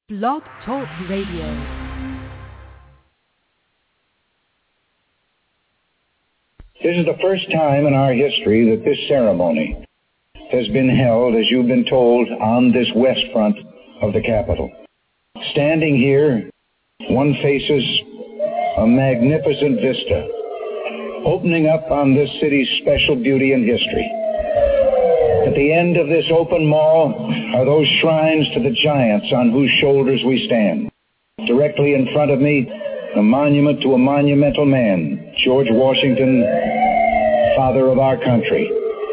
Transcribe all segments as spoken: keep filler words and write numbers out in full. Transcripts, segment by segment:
Blog Talk Radio. This is the first time in our history that this ceremony has been held, as you've been told, on this west front of the Capitol. Standing here, one faces a magnificent vista, opening up on this city's special beauty and history. At the end of this open mall are those shrines to the giants on whose shoulders we stand. Directly in front of me, a monument to a monumental man, George Washington, father of our country.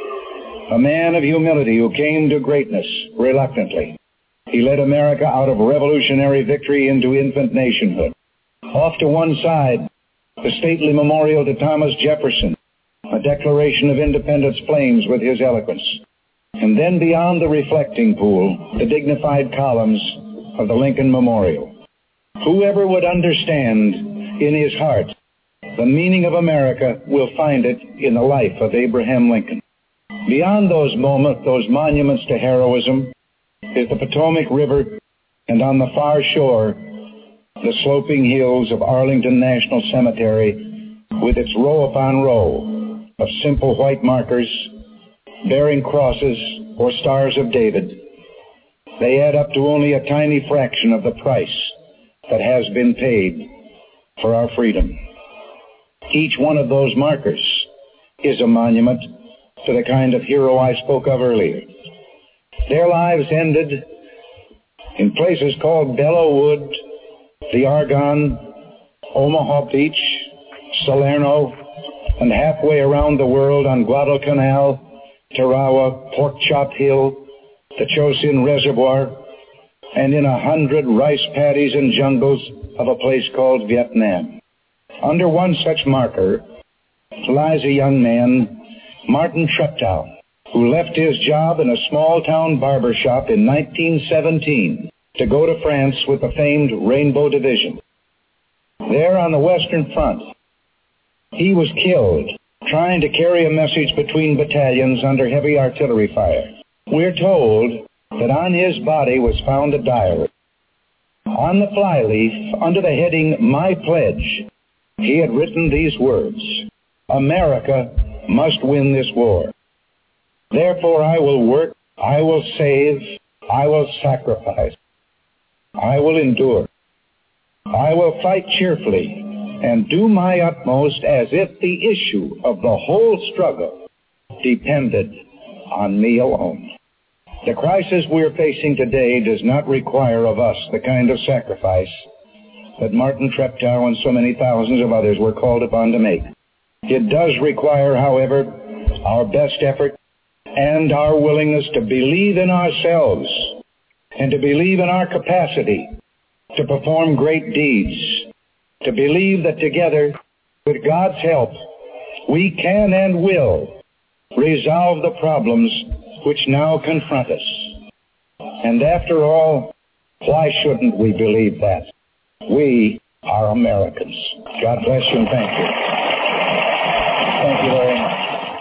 A man of humility who came to greatness reluctantly. He led America out of revolutionary victory into infant nationhood. Off to one side, the stately memorial to Thomas Jefferson, a Declaration of Independence flames with his eloquence. And then beyond the reflecting pool, the dignified columns of the Lincoln Memorial. Whoever would understand in his heart the meaning of America will find it in the life of Abraham Lincoln. Beyond those moments, those monuments to heroism, is the Potomac River, and on the far shore, the sloping hills of Arlington National Cemetery with its row upon row of simple white markers bearing crosses or stars of David. They add up to only a tiny fraction of the price that has been paid for our freedom. Each one of those markers is a monument to the kind of hero I spoke of earlier. Their lives ended in places called Belleau Wood, the Argonne, Omaha Beach, Salerno, and halfway around the world on Guadalcanal, Tarawa, Pork Chop Hill, the Chosin Reservoir, and in a hundred rice paddies and jungles of a place called Vietnam. Under one such marker lies a young man, Martin Treptow, who left his job in a small-town barber shop in nineteen seventeen to go to France with the famed Rainbow Division. There on the Western Front, he was killed trying to carry a message between battalions under heavy artillery fire. We're told that on his body was found a diary. On the flyleaf, under the heading, My Pledge, he had written these words: America must win this war. Therefore I will work, I will save, I will sacrifice, I will endure. I will fight cheerfully and do my utmost as if the issue of the whole struggle depended on me alone. The crisis we're facing today does not require of us the kind of sacrifice that Martin Treptow and so many thousands of others were called upon to make. It does require, however, our best effort and our willingness to believe in ourselves and to believe in our capacity to perform great deeds, to believe that together, with God's help, we can and will resolve the problems which now confront us. And after all, why shouldn't we believe that? We are Americans. God bless you and thank you. Thank you very much.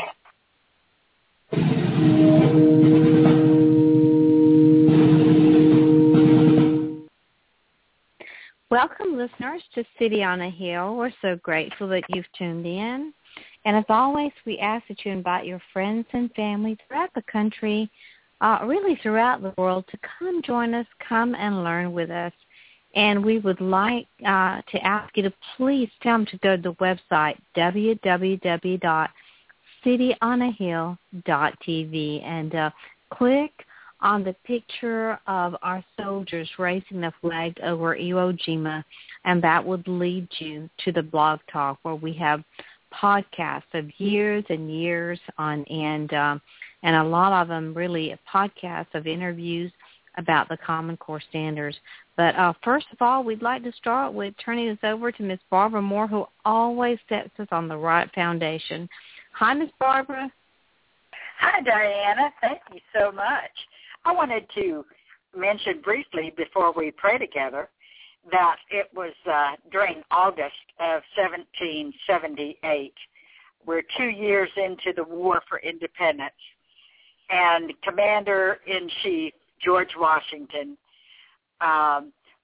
Welcome, listeners, to City on a Hill. We're so grateful that you've tuned in. And as always, we ask that you invite your friends and family throughout the country, uh, really throughout the world, to come join us, come and learn with us. And we would like uh, to ask you to please tell them to go to the website, w w w dot city on a hill dot t v, and uh, click on the picture of our soldiers raising the flag over Iwo Jima, and that would lead you to the Blog Talk, where we have podcasts of years and years on end, um, and a lot of them really podcasts of interviews about the Common Core standards. But uh, first of all, we'd like to start with turning this over to Miss Barbara Moore, who always sets us on the right foundation. Hi, Miss Barbara. Hi, Diana. Thank you so much. I wanted to mention briefly before we pray together that it was uh, during August of seventeen seventy-eight. We're two years into the War for Independence, and Commander-in-Chief George Washington um,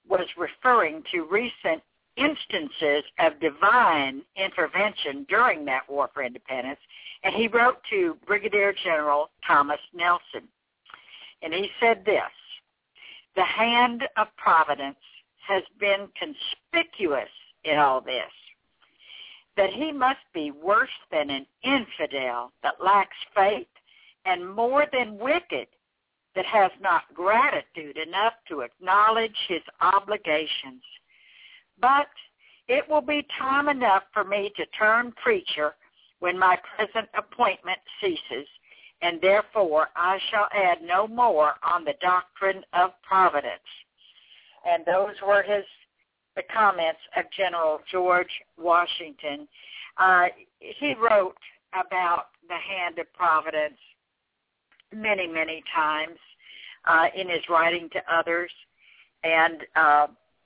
was referring to recent instances of divine intervention during that war for independence, and he wrote to Brigadier General Thomas Nelson. And he said this: the hand of providence has been conspicuous in all this, that he must be worse than an infidel that lacks faith, and more than wicked that has not gratitude enough to acknowledge his obligations. But it will be time enough for me to turn preacher when my present appointment ceases, and therefore I shall add no more on the doctrine of providence. And those were his the comments of General George Washington. Uh, he wrote about the hand of providence many, many times uh, in his writing to others, and uh,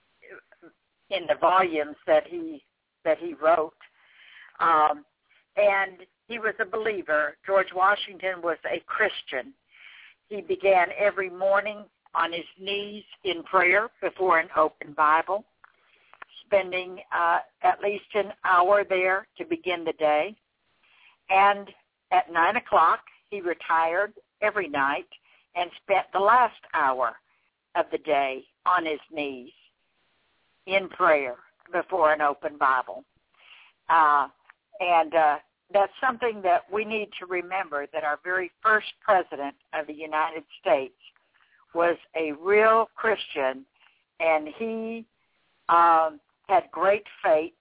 in the volumes that he that he wrote. Um, and he was a believer. George Washington was a Christian. He began every morning on his knees in prayer before an open Bible, spending uh, at least an hour there to begin the day. And at nine o'clock, he retired every night and spent the last hour of the day on his knees in prayer before an open Bible. Uh, and uh, that's something that we need to remember, that our very first president of the United States was a real Christian, and he um, had great faith,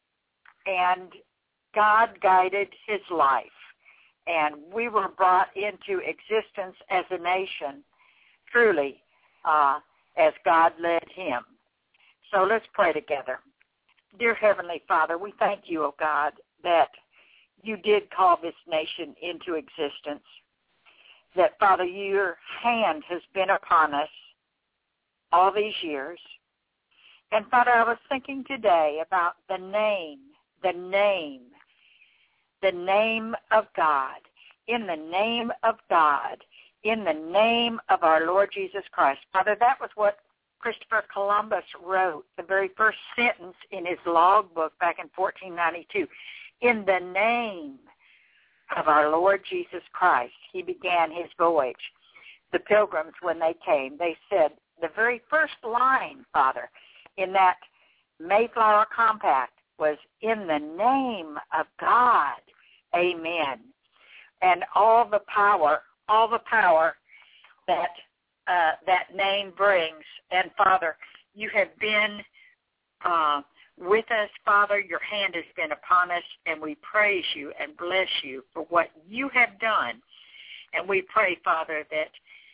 and God guided his life. And we were brought into existence as a nation, truly, uh, as God led him. So let's pray together. Dear Heavenly Father, we thank you, O God, that you did call this nation into existence, that, Father, your hand has been upon us all these years. And, Father, I was thinking today about the name, the name, the name of God, in the name of God, in the name of our Lord Jesus Christ. Father, that was what Christopher Columbus wrote, the very first sentence in his logbook back in fourteen ninety-two. In the name of our Lord Jesus Christ, he began his voyage. The Pilgrims, when they came, they said, the very first line, Father, in that Mayflower Compact was, in the name of God, amen. And all the power, all the power that uh, that name brings. And, Father, you have been uh, with us, Father. Your hand has been upon us, and we praise you and bless you for what you have done. And we pray, Father, that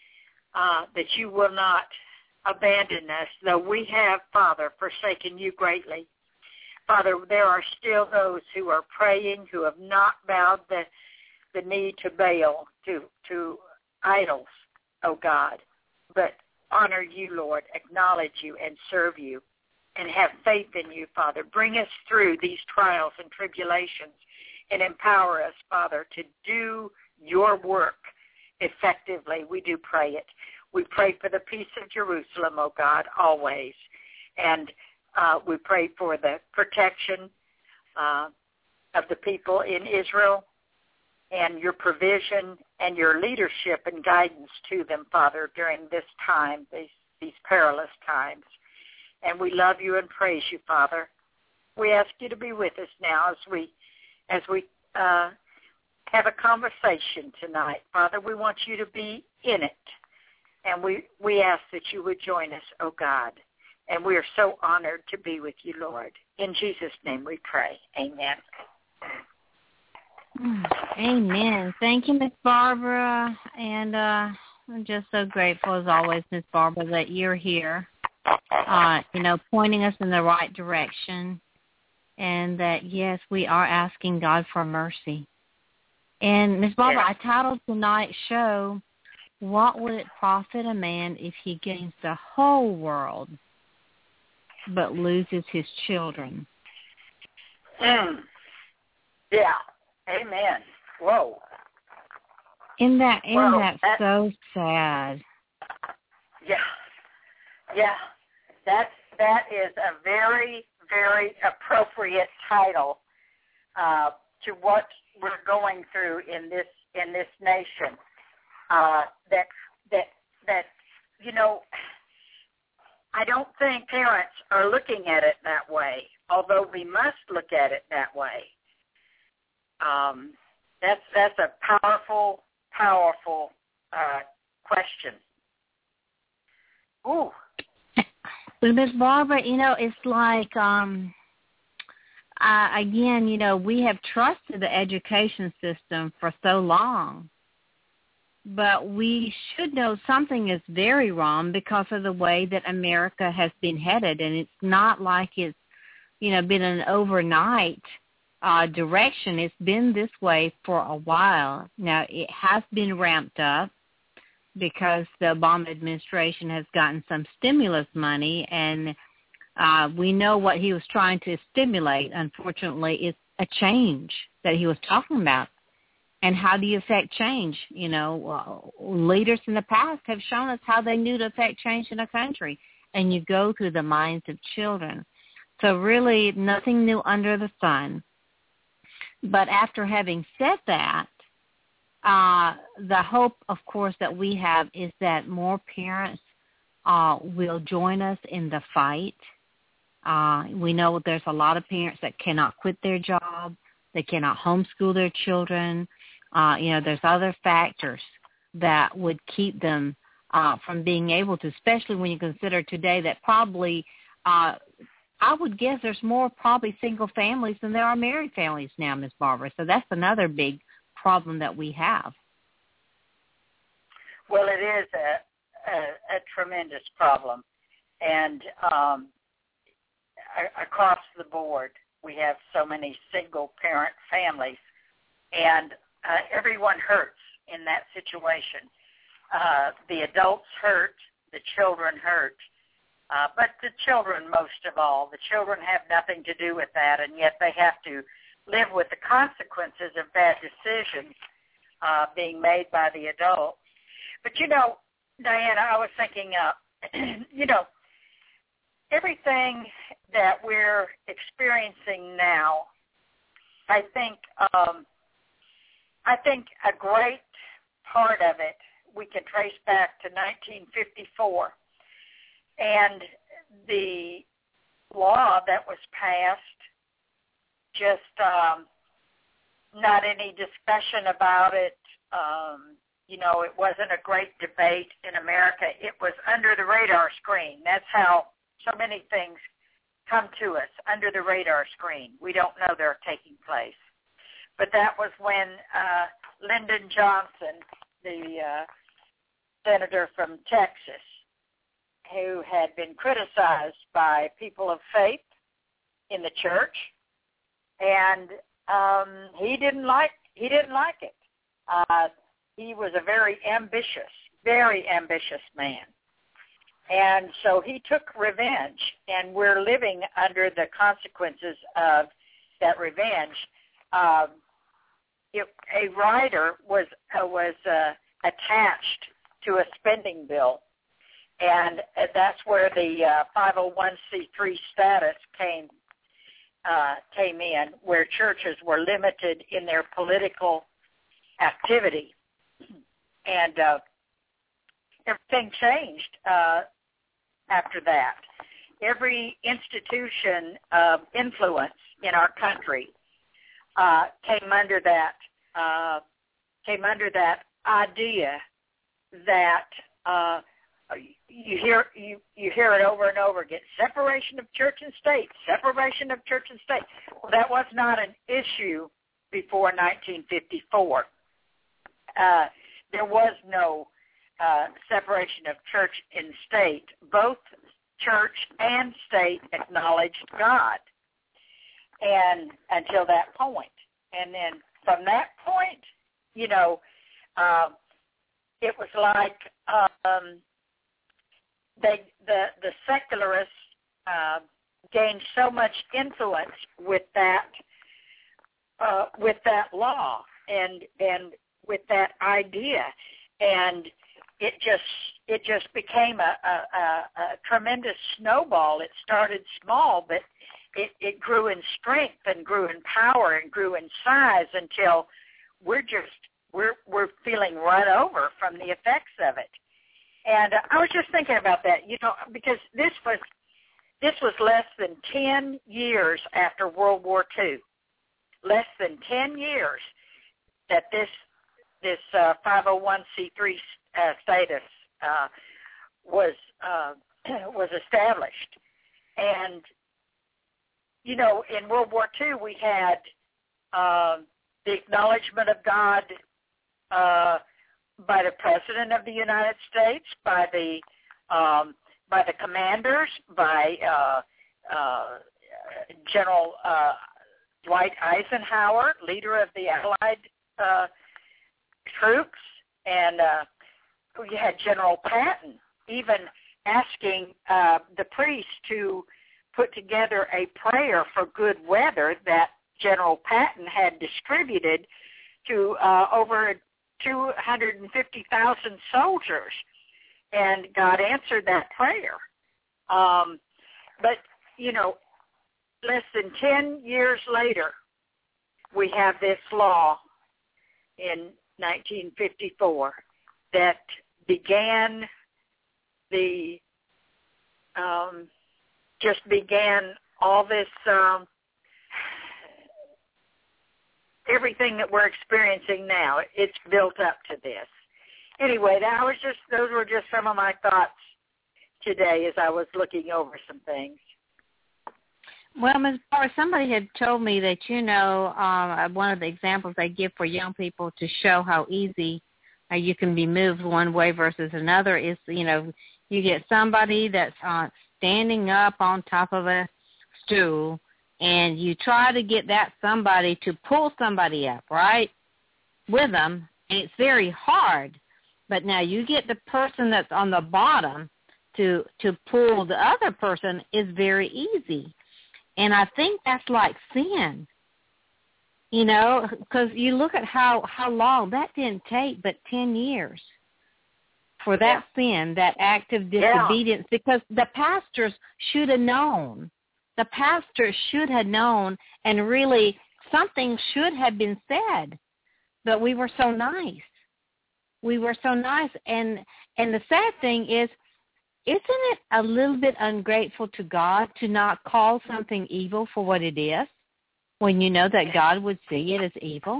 uh, that you will not abandon us, though we have, Father, forsaken you greatly. Father, there are still those who are praying who have not bowed the, the knee to Baal, to, to idols, oh God, but honor you, Lord, acknowledge you and serve you, and have faith in you, Father. Bring us through these trials and tribulations and empower us, Father, to do your work effectively. We do pray it. We pray for the peace of Jerusalem, oh God, always. And uh, we pray for the protection uh, of the people in Israel, and your provision and your leadership and guidance to them, Father, during this time, these, these perilous times. And we love you and praise you, Father. We ask you to be with us now as we as we uh, have a conversation tonight. Father, we want you to be in it. And we, we ask that you would join us, oh God. And we are so honored to be with you, Lord. In Jesus' name we pray. Amen. Amen. Thank you, Miss Barbara. And uh, I'm just so grateful, as always, Miss Barbara, that you're here, uh, you know, pointing us in the right direction. And that, yes, we are asking God for mercy. And, Miss Barbara, Yes. I titled tonight's show, What Would It Profit a Man If He Gains the Whole World but Loses His Children? Mm. Yeah. Amen. Whoa. Isn't that, isn't Whoa, that that, so sad? Yeah. Yeah. That's that is a very, very appropriate title uh, to what we're going through in this in this nation. Uh, that that that you know, I don't think parents are looking at it that way, although we must look at it that way. Um, that's that's a powerful, powerful uh, question. Ooh. Well, Miz Barbara, you know, it's like, um, uh, again, you know, we have trusted the education system for so long, but we should know something is very wrong because of the way that America has been headed, and it's not like it's, you know, been an overnight uh, direction. It's been this way for a while. Now, it has been ramped up because the Obama administration has gotten some stimulus money, and uh, we know what he was trying to stimulate, unfortunately, is a change that he was talking about. And how do you affect change? You know, uh, leaders in the past have shown us how they knew to affect change in a country, and you go through the minds of children. So really nothing new under the sun. But after having said that, Uh, the hope, of course, that we have is that more parents uh, will join us in the fight. Uh, we know there's a lot of parents that cannot quit their job. They cannot homeschool their children. Uh, you know, there's other factors that would keep them uh, from being able to, especially when you consider today that probably, uh, I would guess there's more probably single families than there are married families now, Miz Barbara. So that's another big problem that we have. Well, it is a, a, a tremendous problem, and um, a, across the board, we have so many single-parent families, and uh, everyone hurts in that situation. Uh, the adults hurt, the children hurt, uh, but the children most of all. The children have nothing to do with that, and yet they have to live with the consequences of bad decisions uh, being made by the adults. But, you know, Diana, I was thinking, uh, you know, everything that we're experiencing now, I think, um, I think a great part of it we can trace back to nineteen fifty-four and the law that was passed. Just um, not any discussion about it. Um, you know, it wasn't a great debate in America. It was under the radar screen. That's how so many things come to us, under the radar screen. We don't know they're taking place. But that was when uh, Lyndon Johnson, the uh, senator from Texas, who had been criticized by people of faith in the church, and um, he didn't like he didn't like it. Uh, he was a very ambitious, very ambitious man, and so he took revenge. And we're living under the consequences of that revenge. Um, it, a rider was uh, was uh, attached to a spending bill, and that's where the uh, five oh one c three status came. Uh, came in, where churches were limited in their political activity. And uh, everything changed uh, after that. Every institution of influence in our country uh, came under that uh, came under that idea that uh, You hear you, you hear it over and over again. Separation of church and state. Separation of church and state. Well, that was not an issue before nineteen fifty-four. Uh, there was no uh, separation of church and state. Both church and state acknowledged God, and until that point, and then from that point, you know, uh, it was like. Um, They, the the secularists uh, gained so much influence with that uh, with that law and and with that idea, and it just it just became a, a, a, a tremendous snowball. It started small, but it, it grew in strength and grew in power and grew in size until we're just we're we're feeling run over from the effects of it. And uh, I was just thinking about that, you know, because this was this was less than ten years after World War Two. Less than ten years that this this uh, five oh one c three uh, status uh, was uh, was established. And you know, in World War Two, we had uh, the acknowledgement of God uh, by the President of the United States, by the um, by the commanders, by uh, uh, General uh, Dwight Eisenhower, leader of the Allied uh, troops, and uh, we had General Patton even asking uh, the priests to put together a prayer for good weather that General Patton had distributed to uh, over two hundred fifty thousand soldiers, and God answered that prayer. Um, but, you know, less than ten years later, we have this law in nineteen fifty-four that began the um, just began all this, um, everything that we're experiencing now. It's built up to this. Anyway, that was just those were just some of my thoughts today as I was looking over some things. Well, Miz Barbara, somebody had told me that, you know, um, one of the examples they give for young people to show how easy uh, you can be moved one way versus another is, you know, you get somebody that's uh, standing up on top of a stool, and you try to get that somebody to pull somebody up, right, with them, and it's very hard. But now you get the person that's on the bottom to to pull the other person is very easy. And I think that's like sin, you know, because you look at how, how long that didn't take but ten years for that yeah. sin, that act of disobedience, yeah. because the pastors should have known. The pastors should have known, and really something should have been said, but we were so nice. We were so nice. And, and the sad thing is, isn't it a little bit ungrateful to God to not call something evil for what it is when you know that God would see it as evil?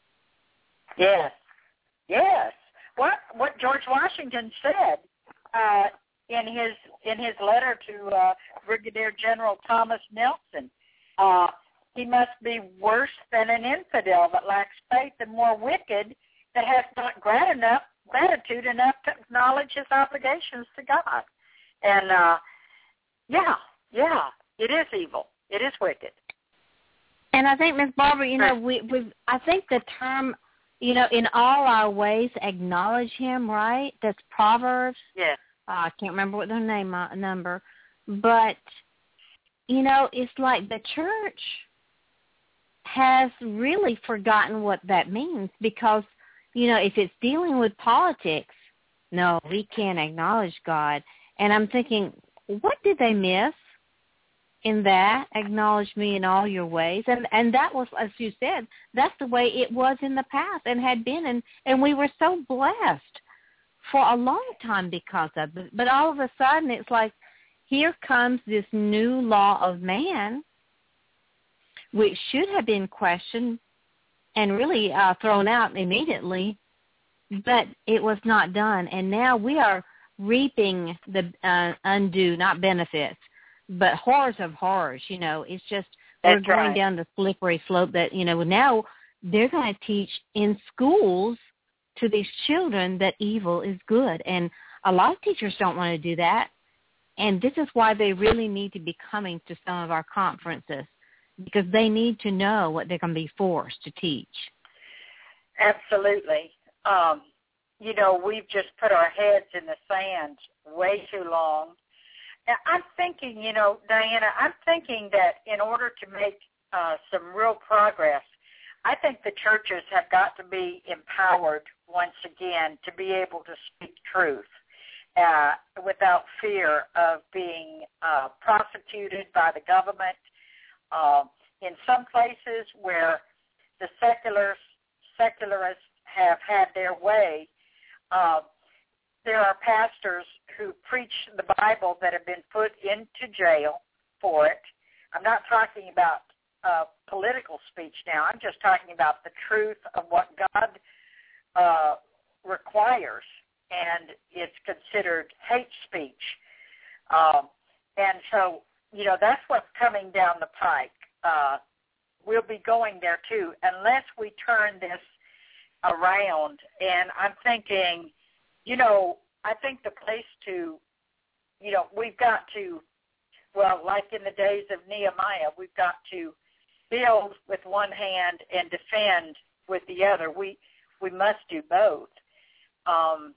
Yes, yes. What what George Washington said uh, in his in his letter to uh, Brigadier General Thomas Nelson, uh, he must be worse than an infidel that lacks faith and more wicked that has not grat enough. gratitude enough to acknowledge his obligations to God. And, uh, yeah, yeah, it is evil. It is wicked. And I think, Miz Barbara, you know, we, we, I think the term, you know, in all our ways, acknowledge him, right? That's Proverbs. Yeah. Uh, I can't remember what the name uh, number. But, you know, it's like the church has really forgotten what that means because, you know, if it's dealing with politics, no, we can't acknowledge God. And I'm thinking, what did they miss in that? Acknowledge me in all your ways. And and that was, as you said, that's the way it was in the past and had been. And, and we were so blessed for a long time because of it. But all of a sudden, it's like, here comes this new law of man, which should have been questioned and really uh, thrown out immediately, but it was not done. And now we are reaping the uh, undue, not benefits, but horrors of horrors. You know, it's just That's we're going right. down the slippery slope that, you know, now they're going to teach in schools to these children that evil is good. And a lot of teachers don't want to do that. And this is why they really need to be coming to some of our conferences, because they need to know what they're going to be forced to teach. Absolutely. Um, you know, we've just put our heads in the sand way too long. Now, I'm thinking, you know, Diana, I'm thinking that in order to make uh, some real progress, I think the churches have got to be empowered once again to be able to speak truth. uh, without fear of being uh, prosecuted by the government. Uh, in some places where the secular secularists have had their way, uh, there are pastors who preach the Bible that have been put into jail for it. I'm not talking about uh, political speech now. I'm just talking about the truth of what God uh, requires, and it's considered hate speech. Um, and so, you know, that's what's coming down the pike. Uh, we'll be going there, too, unless we turn this around. And I'm thinking, you know, I think the place to, you know, we've got to, well, like in the days of Nehemiah, we've got to build with one hand and defend with the other. We we must do both. Um,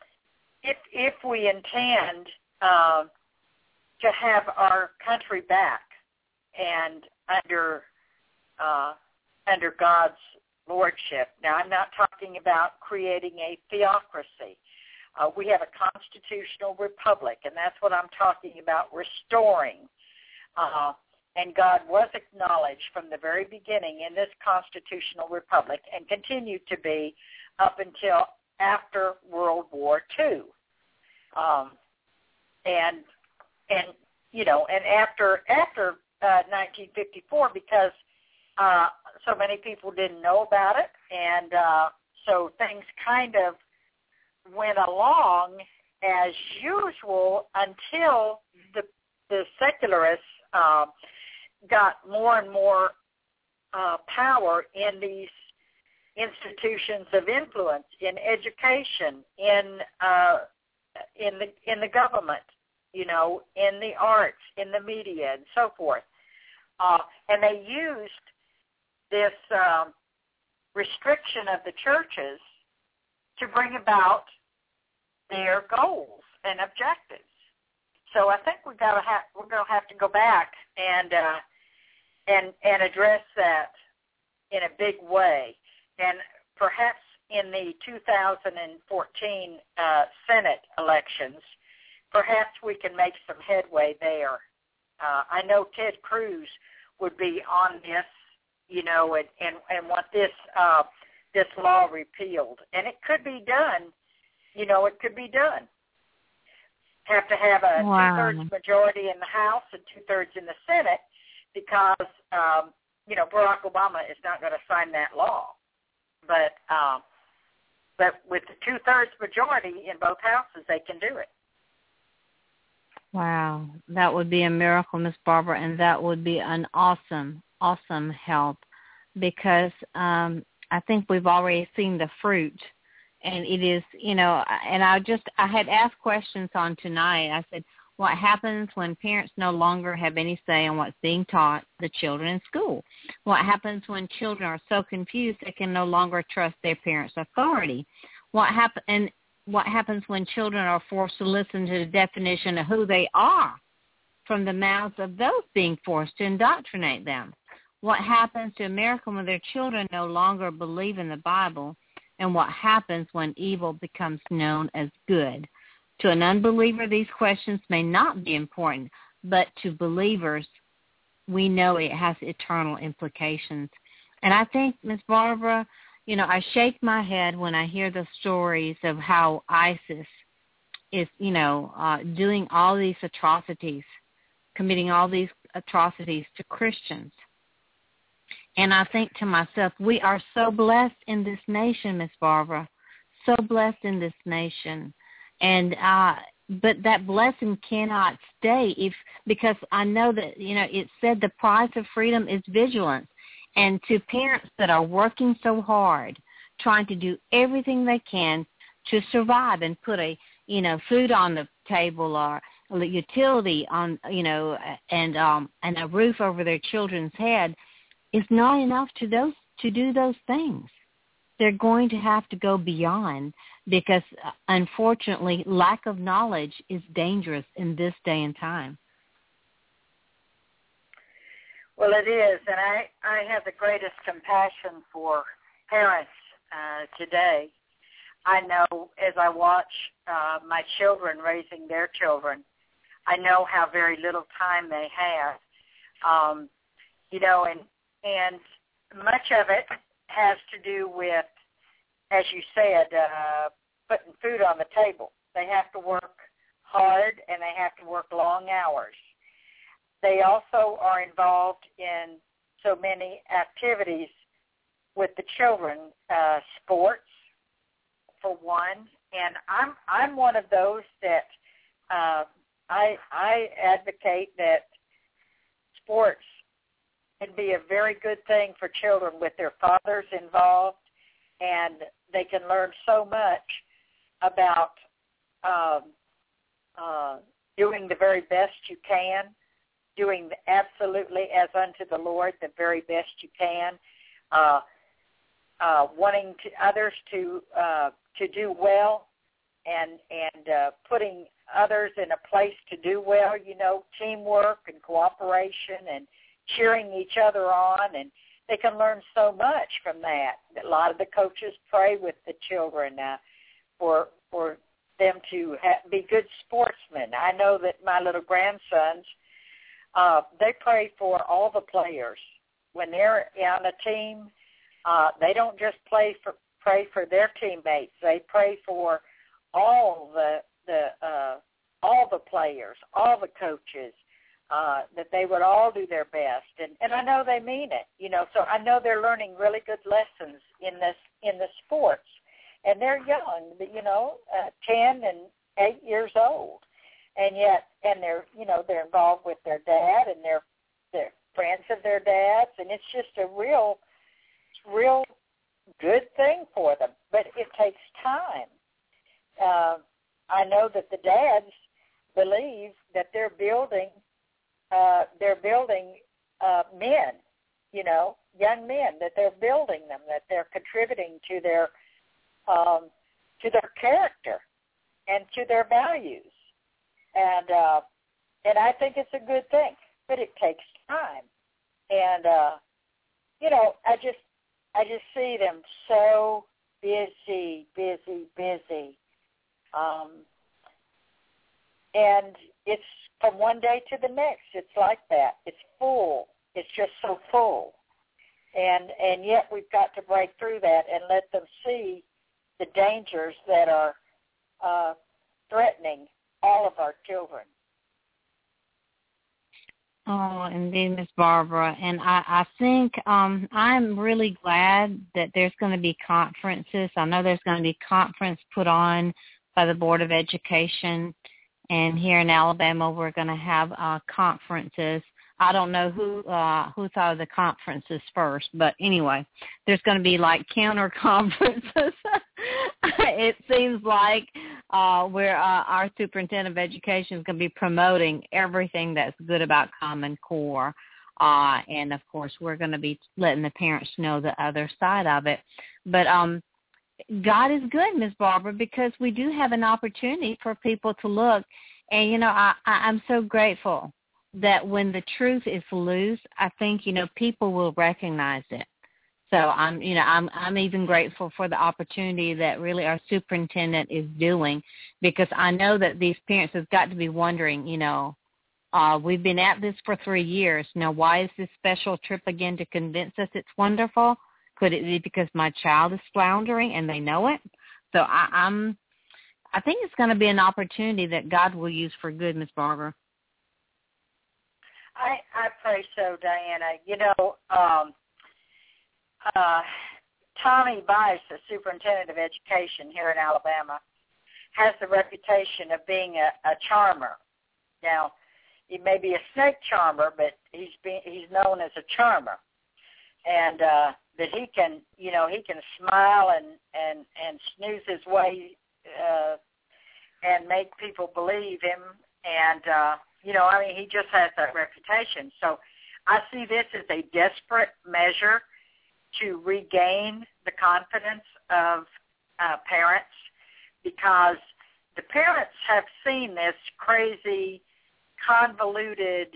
if if we intend uh, to have our country back and under uh, under God's lordship. Now, I'm not talking about creating a theocracy. Uh, we have a constitutional republic, and that's what I'm talking about, restoring. Uh, and God was acknowledged from the very beginning in this constitutional republic and continued to be up until after World War Two. Um, and, and you know, and after after uh, nineteen fifty-four, because uh, so many people didn't know about it, and uh, so things kind of went along as usual until the the secularists uh, got more and more uh, power in these institutions of influence, in education, in uh, in the in the government, you know, in the arts, in the media, and so forth. Uh, and they used this um, restriction of the churches to bring about their goals and objectives. So I think we gotta have we're gonna have to go back and uh, and and address that in a big way, and perhaps in the two thousand fourteen uh, Senate elections, perhaps we can make some headway there. Uh, I know Ted Cruz would be on this, you know, and and, and want this uh, this law repealed, and it could be done. You know, it could be done. Have to have a wow. two-thirds majority in the House and two-thirds in the Senate because, um, you know, Barack Obama is not going to sign that law. But um, but with the two-thirds majority in both houses, they can do it. Wow. That would be a miracle, Miss Barbara, and that would be an awesome, awesome help because um, I think we've already seen the fruit. And it is, you know, and I just, I had asked questions on tonight. I said, what happens when parents no longer have any say on what's being taught the children in school? What happens when children are so confused they can no longer trust their parents' authority? What happen, and what happens when children are forced to listen to the definition of who they are from the mouths of those being forced to indoctrinate them? What happens to America when their children no longer believe in the Bible? And what happens when evil becomes known as good? To an unbeliever, these questions may not be important, but to believers, we know it has eternal implications. And I think, Miz Barbara, you know, I shake my head when I hear the stories of how ISIS is, you know, uh, doing all these atrocities, committing all these atrocities to Christians. And I think to myself, we are so blessed in this nation, Miss Barbara, so blessed in this nation. And uh, but that blessing cannot stay if because I know that, you know, it said the price of freedom is vigilance. And to parents that are working so hard, trying to do everything they can to survive and put a, you know, food on the table or utility on, you know, and um, and a roof over their children's head, is not enough to those to do those things. They're going to have to go beyond because, uh, unfortunately, lack of knowledge is dangerous in this day and time. Well, it is, and I, I have the greatest compassion for parents uh, today. I know as I watch uh, my children raising their children, I know how very little time they have. Um, you know, and and much of it has to do with, as you said, uh, putting food on the table. They have to work hard and they have to work long hours. They also are involved in so many activities with the children, uh, sports, for one, and I'm I'm one of those that uh, I I advocate that sports can be a very good thing for children with their fathers involved, and they can learn so much about um, uh, doing the very best you can, doing absolutely as unto the Lord the very best you can, uh, uh, wanting to, others to uh, to do well, and and uh, putting others in a place to do well. You know, teamwork and cooperation and cheering each other on, and they can learn so much from that. A lot of the coaches pray with the children uh, for for them to ha- be good sportsmen. I know that my little grandsons, uh, they pray for all the players. When they're on a team, uh, they don't just play for pray for their teammates. They pray for all the the uh, all the players, all the coaches, uh, that they would all do their best. And, and I know they mean it, you know. So I know they're learning really good lessons in this in the sports. And they're young, you know, uh, ten and eight years old, and yet, and they're, you know, they're involved with their dad, and they're they're friends of their dads, and it's just a real, real good thing for them. But it takes time. Uh, I know that the dads believe that they're building, uh, they're building uh, men, you know, young men, that they're building them, that they're contributing to their Um, to their character and to their values, and uh, and I think it's a good thing, but it takes time, and uh, you know, I just I just see them so busy, busy, busy, um, and it's from one day to the next. It's like that. It's full. It's just so full, and and yet we've got to break through that and let them see the dangers that are uh, threatening all of our children. Oh, indeed, Miss Barbara. And I, I think um, I'm really glad that there's going to be conferences. I know there's going to be conference put on by the Board of Education. And here in Alabama, we're going to have uh, conferences. I don't know who uh, who thought of the conferences first, but anyway, there's going to be like counter conferences. It seems like uh, where uh, our superintendent of education is going to be promoting everything that's good about Common Core, uh, and of course, we're going to be letting the parents know the other side of it. But um, God is good, Miz Barbara, because we do have an opportunity for people to look, and you know, I, I, I'm so grateful that when the truth is loose, I think, you know, people will recognize it. So I'm, you know, I'm, I'm even grateful for the opportunity that really our superintendent is doing, because I know that these parents have got to be wondering, you know, uh, we've been at this for three years. Now, why is this special trip again to convince us it's wonderful? Could it be because my child is floundering and they know it? So I, I'm, I think it's going to be an opportunity that God will use for good, Miz Barbara. I, I pray so, Diana. You know, um, uh, Tommy Bice, the superintendent of education here in Alabama, has the reputation of being a, a charmer. Now, he may be a snake charmer, but he's being, he's known as a charmer, and uh, that he can, you know, he can smile and and and snooze his way uh, and make people believe him, and. Uh, You know, I mean, he just has that reputation. So I see this as a desperate measure to regain the confidence of uh, parents, because the parents have seen this crazy, convoluted,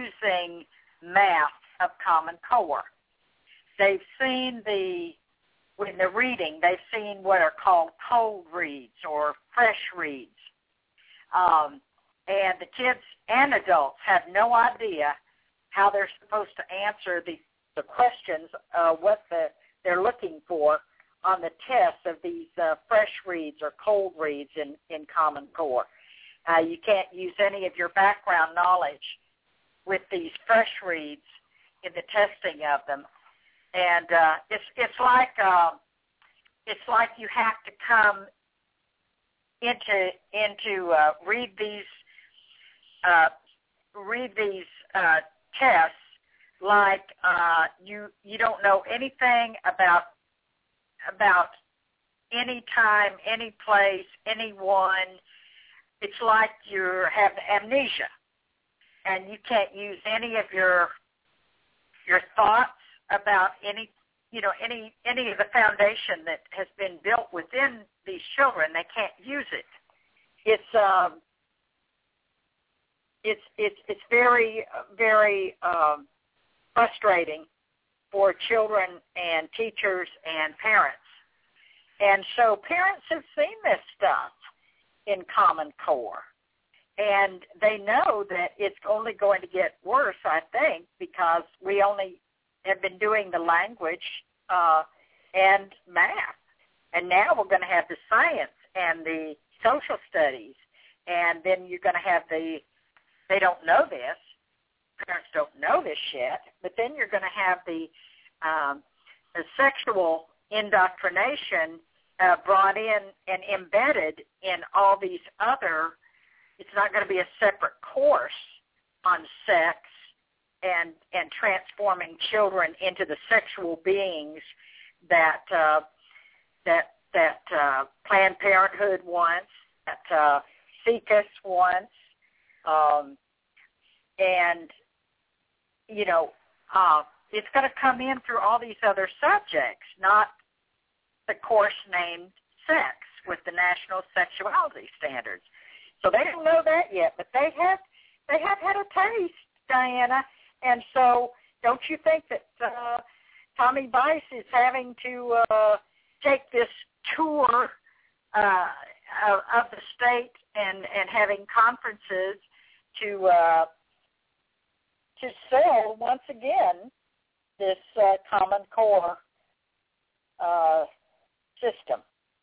confusing math of Common Core. They've seen the when they're reading, they've seen what are called cold reads or fresh reads. Um, and the kids and adults have no idea how they're supposed to answer the, the questions, uh, what the, they're looking for on the test of these uh, fresh reads or cold reads in, in Common Core. Uh, you can't use any of your background knowledge with these fresh reads in the testing of them. And uh, it's it's like uh, it's like you have to come into into uh, read these uh, read these uh, tests like uh, you you don't know anything about about any time, any place, anyone. It's like you have amnesia, and you can't use any of your your thoughts about any, you know, any any of the foundation that has been built within these children. They can't use it. It's um, it's it's it's very very um, frustrating for children and teachers and parents. And so parents have seen this stuff in Common Core, and they know that it's only going to get worse, I think, because we only have been doing the language uh, and math. And now we're going to have the science and the social studies. And then you're going to have the, they don't know this, parents don't know this yet, but then you're going to have the, um, the sexual indoctrination uh, brought in and embedded in all these other, it's not going to be a separate course on sex and and transforming children into the sexual beings that uh, that that uh, Planned Parenthood wants, that uh, SIECUS wants, um, and you know uh, it's going to come in through all these other subjects, not the course named sex with the National Sexuality Standards. So they don't know that yet, but they have they have had a taste, Diana. And so don't you think that uh, Tommy Bice is having to uh, take this tour uh, of, of the state and, and having conferences to uh, to sell, once again, this uh, Common Core uh, system?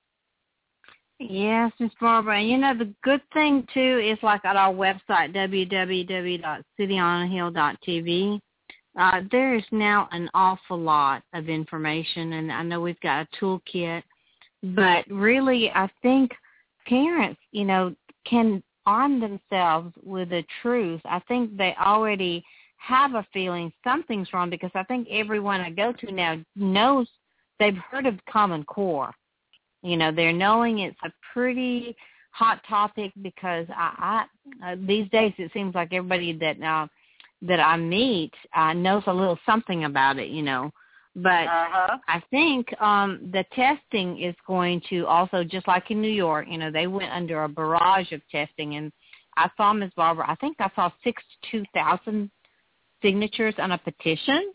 Yes, Miss Barbara. And, you know, the good thing, too, is like at our website, w w w dot city on a hill dot t v, uh, there is now an awful lot of information, and I know we've got a toolkit, but really I think parents, you know, can arm themselves with the truth. I think they already have a feeling something's wrong because I think everyone I go to now knows they've heard of Common Core. You know, they're knowing it's a pretty hot topic because I, I uh, these days it seems like everybody that uh, that I meet uh, knows a little something about it, you know. But uh-huh. I think um, the testing is going to also, just like in New York, you know, they went under a barrage of testing. And I saw, Miz Barbara, I think I saw sixty-two thousand signatures on a petition.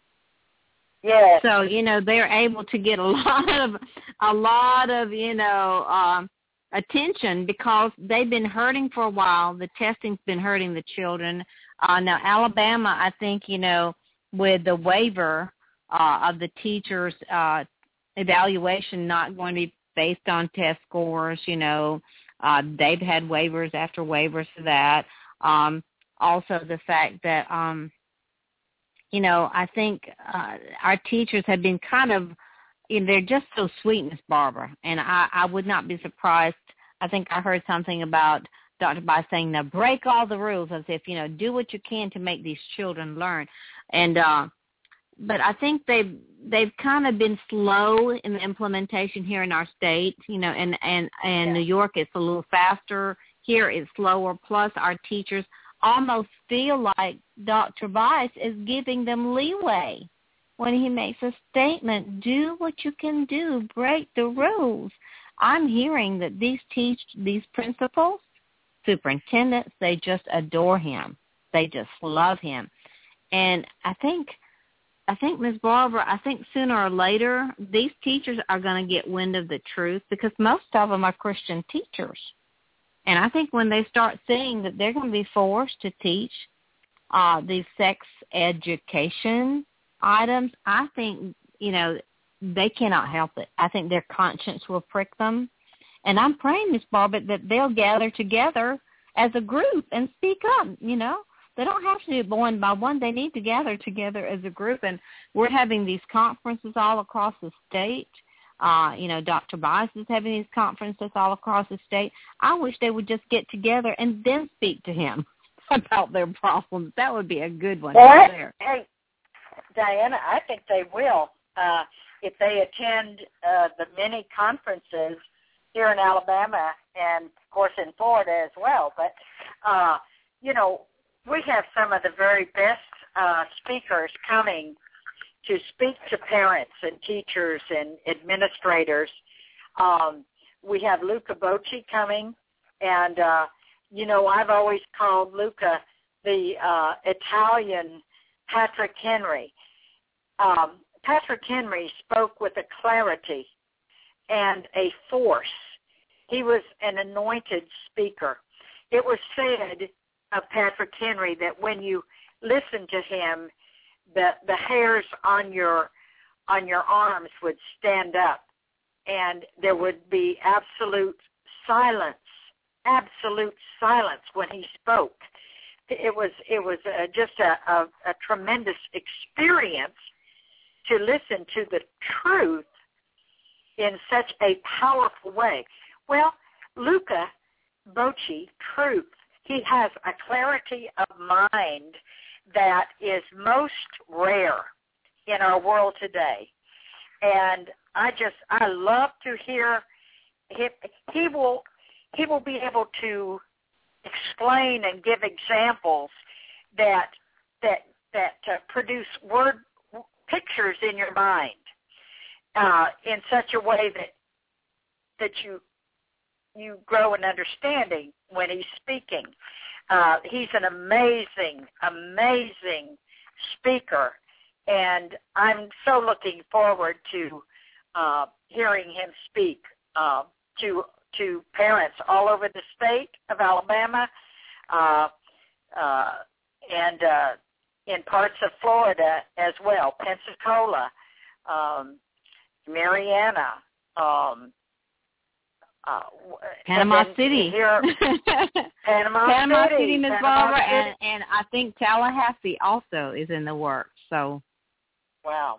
Yes. So, you know, they're able to get a lot of, a lot of, you know, um, attention because they've been hurting for a while. The testing's been hurting the children. Uh, now, Alabama, I think, you know, with the waiver uh, of the teachers' uh, evaluation not going to be based on test scores, you know, uh, they've had waivers after waivers for that. Um, also, the fact that, um, you know, I think uh, our teachers have been kind of, you know, they're just so sweet, Miss Barbara, and I, I would not be surprised. I think I heard something about Doctor Bice saying, now break all the rules, as if, you know, do what you can to make these children learn. And uh, but I think they've they've kind of been slow in the implementation here in our state, you know, and and and yeah. New York it's a little faster. Here it's slower. Plus, our teachers almost feel like Doctor Bice is giving them leeway when he makes a statement, do what you can do, break the rules. I'm hearing that these teach these principals, superintendents, they just adore him. They just love him. And I think I think, Miz Barbara, I think sooner or later these teachers are going to get wind of the truth because most of them are Christian teachers. And I think when they start seeing that they're going to be forced to teach uh, these sex education items, I think, you know, they cannot help it. I think their conscience will prick them. And I'm praying, Miz Barbara, that they'll gather together as a group and speak up, you know. They don't have to do it one by one. They need to gather together as a group. And we're having these conferences all across the state. Uh, you know, Doctor Bias is having these conferences all across the state. I wish they would just get together and then speak to him about their problems. That would be a good one. Well, right there. Hey, Diana, I think they will. Uh, if they attend uh, the many conferences here in Alabama and, of course, in Florida as well. But, uh, you know, we have some of the very best uh, speakers coming to speak to parents and teachers and administrators. Um, we have Luca Bocci coming, and, uh, you know, I've always called Luca the uh, Italian Patrick Henry. Um, Patrick Henry spoke with a clarity and a force. He was an anointed speaker. It was said of Patrick Henry that when you listen to him, the the hairs on your on your arms would stand up, and there would be absolute silence, absolute silence when he spoke. It was it was uh, just a, a, a tremendous experience to listen to the truth in such a powerful way. Well, Luca Bocci, truth. He has a clarity of mind that is most rare in our world today. And I just, I love to hear him. He will, he will be able to explain and give examples that, that, that uh, produce word pictures in your mind uh, in such a way that, that you, you grow in understanding when he's speaking. Uh, he's an amazing, amazing speaker, and I'm so looking forward to uh, hearing him speak uh, to to parents all over the state of Alabama uh, uh, and uh, in parts of Florida as well, Pensacola, um, Mariana, um, Uh, Panama City. Here, Panama, Panama City, City, Miz Barbara, and, and I think Tallahassee also is in the works. So, wow,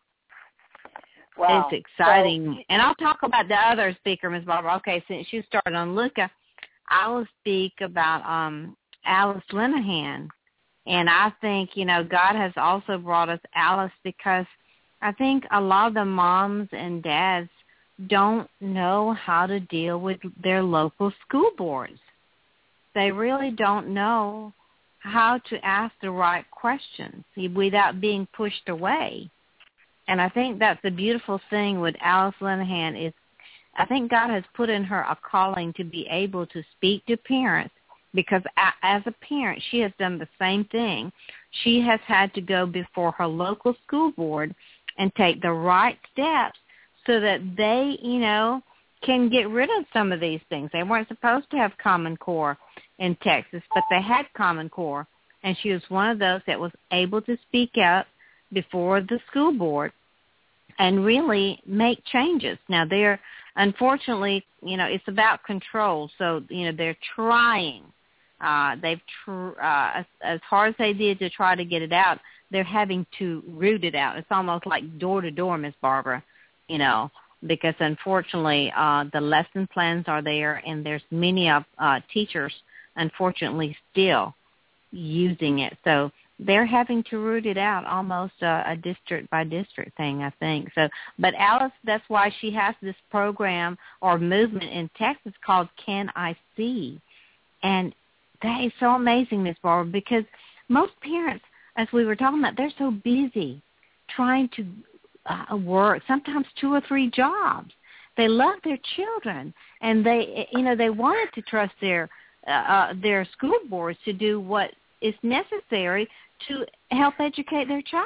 wow, it's exciting. So, and I'll talk about the other speaker, Miz Barbara. Okay, since you started on Luca, I will speak about um, Alice Linehan, and I think you know God has also brought us Alice because I think a lot of the moms and dads don't know how to deal with their local school boards. They really don't know how to ask the right questions without being pushed away. And I think that's the beautiful thing with Alice Linehan is I think God has put in her a calling to be able to speak to parents because as a parent, she has done the same thing. She has had to go before her local school board and take the right steps so that they, you know, can get rid of some of these things. They weren't supposed to have Common Core in Texas, but they had Common Core. And she was one of those that was able to speak out before the school board and really make changes. Now, they're, unfortunately, you know, it's about control. So, you know, they're trying. Uh, they've, tr- uh, as, as hard as they did to try to get it out, they're having to root it out. It's almost like door to door, Miz Barbara. You know, because unfortunately uh, the lesson plans are there, and there's many of uh, teachers, unfortunately, still using it. So they're having to root it out, almost uh, a district by district thing, I think. So, but Alice, that's why she has this program or movement in Texas called Can I See, and that is so amazing, Miz Barbara, because most parents, as we were talking about, they're so busy trying to Uh, work, sometimes two or three jobs. They love their children, and they, you know, they wanted to trust their uh, uh, their school boards to do what is necessary to help educate their child.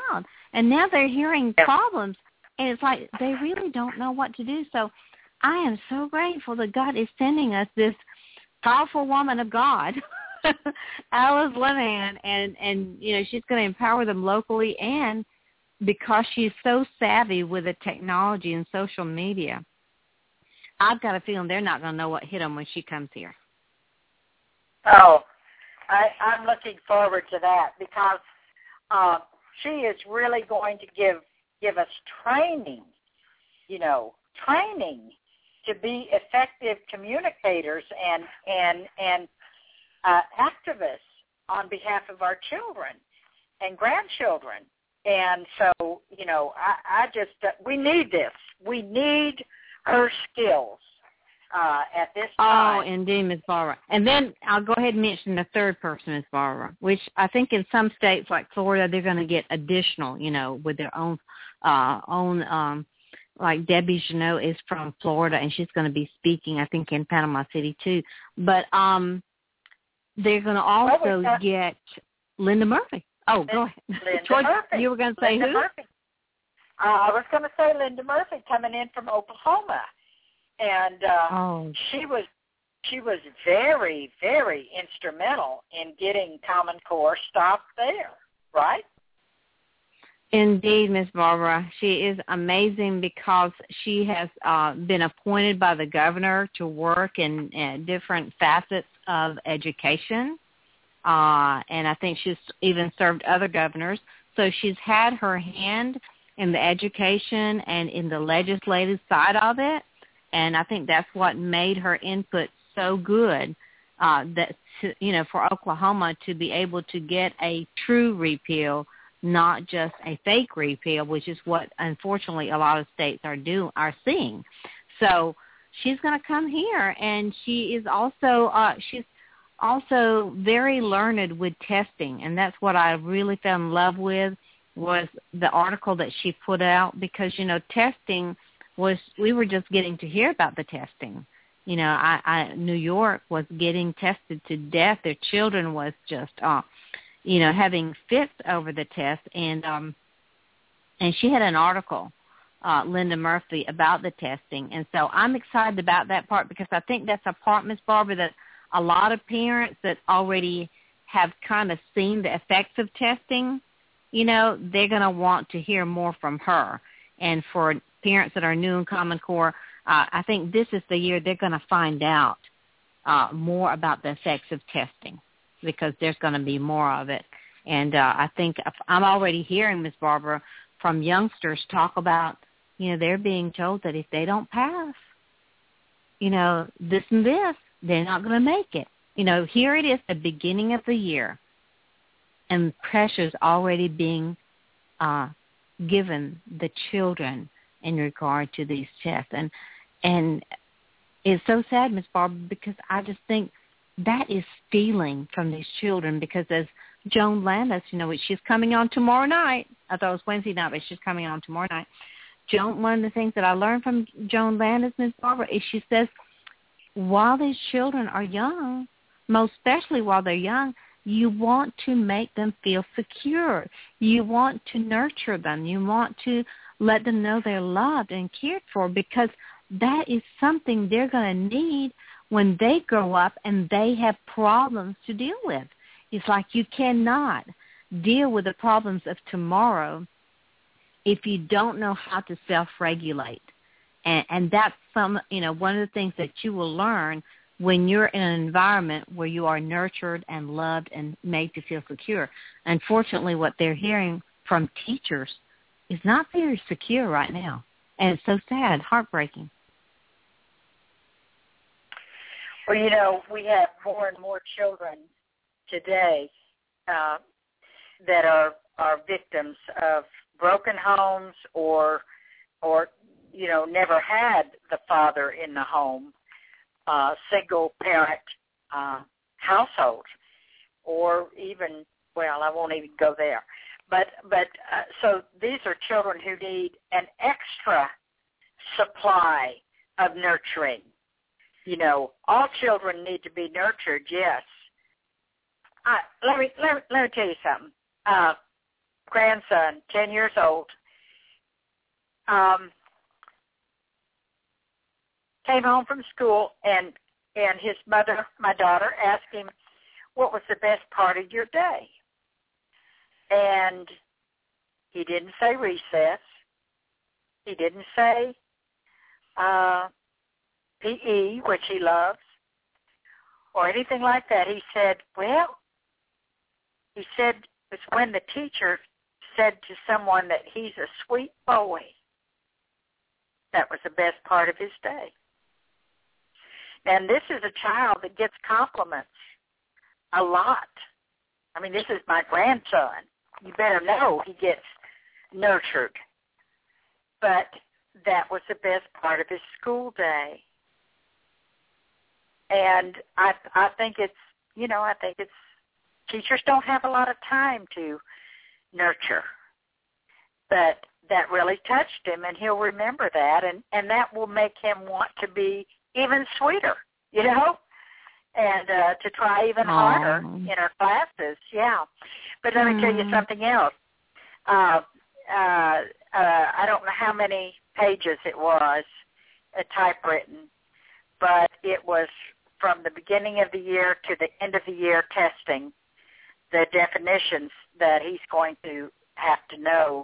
And now they're hearing problems, and it's like they really don't know what to do. So I am so grateful that God is sending us this powerful woman of God, Alice Linehan, and, and, you know, she's going to empower them locally, and because she's so savvy with the technology and social media, I've got a feeling they're not going to know what hit them when she comes here. Oh, I, I'm looking forward to that because uh, she is really going to give give us training, you know, training to be effective communicators and and and uh, activists on behalf of our children and grandchildren. And so, you know, I, I just uh, we need this. We need her skills uh, at this time. Oh, indeed, Miz Barbara. And then I'll go ahead and mention the third person, Miz Barbara, which I think in some states like Florida, they're going to get additional, you know, with their own uh, own. Um, like Debbie Janot is from Florida, and she's going to be speaking, I think, in Panama City too. But um, they're going to also oh, get Linda Murphy. Oh, Linda, go ahead. Linda George, Murphy. You were going to say Linda who? Murphy. Uh, I was going to say Linda Murphy coming in from Oklahoma, and uh, oh. she was she was very, very instrumental in getting Common Core stopped there, right? Indeed, Miss Barbara. She is amazing because she has uh, been appointed by the governor to work in uh, different facets of education. Uh, and I think she's even served other governors. So she's had her hand in the education and in the legislative side of it. And I think that's what made her input so good, uh, that to, you know, for Oklahoma to be able to get a true repeal, not just a fake repeal, which is what unfortunately a lot of states are do are seeing. So she's going to come here, and she is also uh, she's also very learned with testing, and that's what I really fell in love with was the article that she put out, because you know testing was we were just getting to hear about the testing. You know, I, I New York was getting tested to death. Their children was just uh, you know, having fits over the test, and um, and she had an article, uh, Linda Murphy, about the testing, and so I'm excited about that part because I think that's a part, Miz Barbara, that a lot of parents that already have kind of seen the effects of testing, you know, they're going to want to hear more from her, and for parents that are new in Common Core, uh, I think this is the year they're going to find out uh, more about the effects of testing, because there's going to be more of it. And uh, I think I'm already hearing, Miz Barbara, from youngsters talk about, you know, they're being told that if they don't pass, you know, this and this, they're not going to make it. You know, here it is, the beginning of the year, and pressure's already being uh, given the children in regard to these tests. And, and it's so sad, Miz Barbara, because I just think that is stealing from these children, because as Joan Landis, you know, she's coming on tomorrow night. I thought it was Wednesday night, but she's coming on tomorrow night. Joan, one of the things that I learned from Joan Landis, Miz Barbara, is she says, while these children are young, most especially while they're young, you want to make them feel secure. You want to nurture them. You want to let them know they're loved and cared for, because that is something they're going to need when they grow up and they have problems to deal with. It's like you cannot deal with the problems of tomorrow if you don't know how to self-regulate. And, and that's some, you know, one of the things that you will learn when you're in an environment where you are nurtured and loved and made to feel secure. Unfortunately, what they're hearing from teachers is not very secure right now. And it's so sad, heartbreaking. Well, you know, we have more and more children today uh, that are, are victims of broken homes or, or, you know, never had the father in the home, uh, single-parent uh, household, or even, well, I won't even go there. But, but uh, so these are children who need an extra supply of nurturing. You know, all children need to be nurtured, yes. I, let me let me, let me tell you something. Uh, grandson, ten years old, um, came home from school, and and his mother, my daughter, asked him, what was the best part of your day? And he didn't say recess. He didn't say uh, P E, which he loves, or anything like that. He said, well, he said it's when the teacher said to someone that he's a sweet boy. That was the best part of his day. And this is a child that gets compliments a lot. I mean, this is my grandson. You better know he gets nurtured. But that was the best part of his school day. And I I think it's, you know, I think it's, teachers don't have a lot of time to nurture. But that really touched him, and he'll remember that, and, and that will make him want to be even sweeter, you know, and uh, to try even Aww. harder in our classes, yeah. But let me tell you something else. Uh, uh, uh, I don't know how many pages it was, uh, typewritten, but it was from the beginning of the year to the end of the year testing the definitions that he's going to have to know,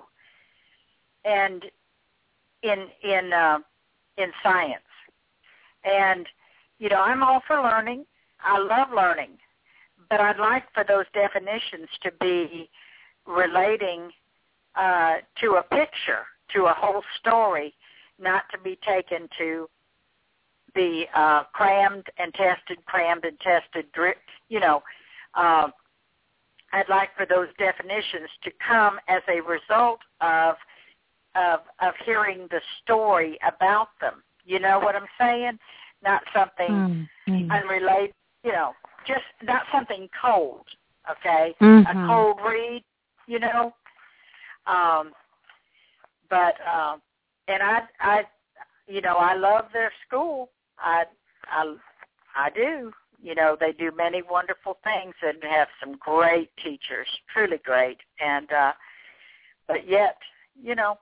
and in in uh, in science. And you know, I'm all for learning. I love learning, but I'd like for those definitions to be relating uh, to a picture, to a whole story, not to be taken to be uh, crammed and tested, crammed and tested, drip, you know. Uh, I'd like for those definitions to come as a result of, of of hearing the story about them. You know what I'm saying? Not something mm-hmm. unrelated, you know, just not something cold, okay? Mm-hmm. A cold read, you know. Um, but, um, and I, I, you know, I love their school. I, I, I do. You know, they do many wonderful things and have some great teachers, truly great. And, uh, but yet, you know,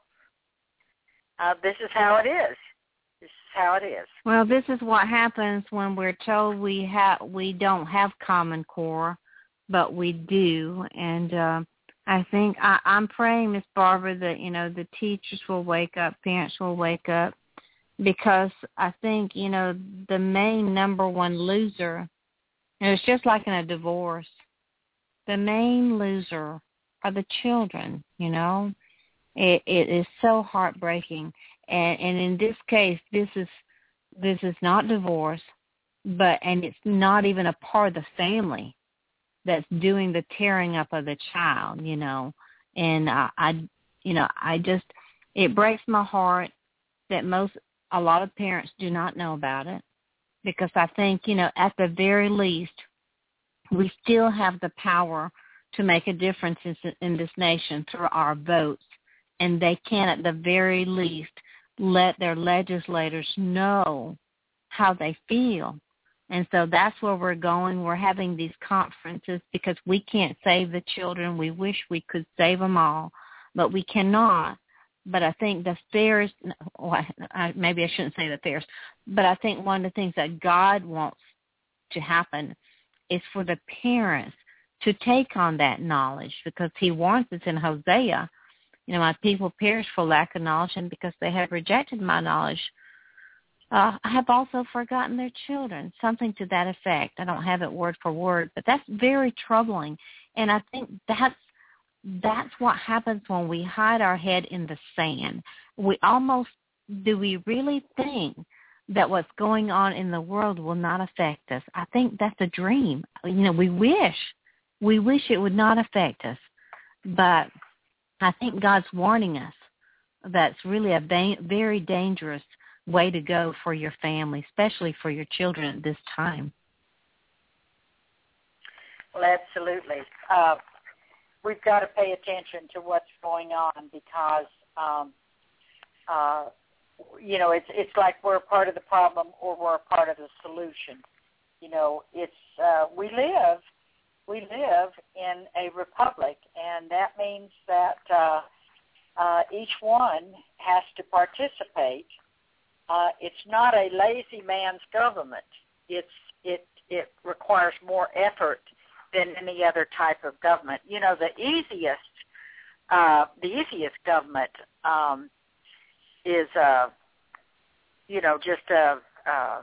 uh, this is how it is. This is how it is. Well, this is what happens when we're told we have we don't have Common Core, but we do. And uh, I think I, I'm praying, Miss Barbara, that you know the teachers will wake up, parents will wake up, because I think you know the main number one loser. And it's just like in a divorce. The main loser are the children. You know, it it is so heartbreaking. And, and in this case, this is this is not divorce, but and it's not even a part of the family that's doing the tearing up of the child, you know. And I, I you know, I just it breaks my heart that most a lot of parents do not know about it, because I think you know at the very least we still have the power to make a difference in, in this nation through our votes, and they can at the very least let their legislators know how they feel. And so that's where we're going. We're having these conferences because we can't save the children. We wish we could save them all, but we cannot. But I think the fairest, well, I, maybe I shouldn't say the fairest, but I think one of the things that God wants to happen is for the parents to take on that knowledge, because he warns us in Hosea, you know, my people perish for lack of knowledge, and because they have rejected my knowledge, uh, I have also forgotten their children, something to that effect. I don't have it word for word, but that's very troubling. And I think that's that's what happens when we hide our head in the sand. We almost, do we really think that what's going on in the world will not affect us? I think that's a dream. You know, we wish, we wish it would not affect us, but I think God's warning us that's really a ba- very dangerous way to go for your family, especially for your children at this time. Well, absolutely. Uh, we've got to pay attention to what's going on, because, um, uh, you know, it's it's like we're a part of the problem or we're a part of the solution. You know, it's uh, we live we live in a republic, and that means that uh, uh, each one has to participate. Uh, it's not a lazy man's government. It's it it requires more effort than any other type of government. You know, the easiest uh, the easiest government um, is uh, you know just a. Uh,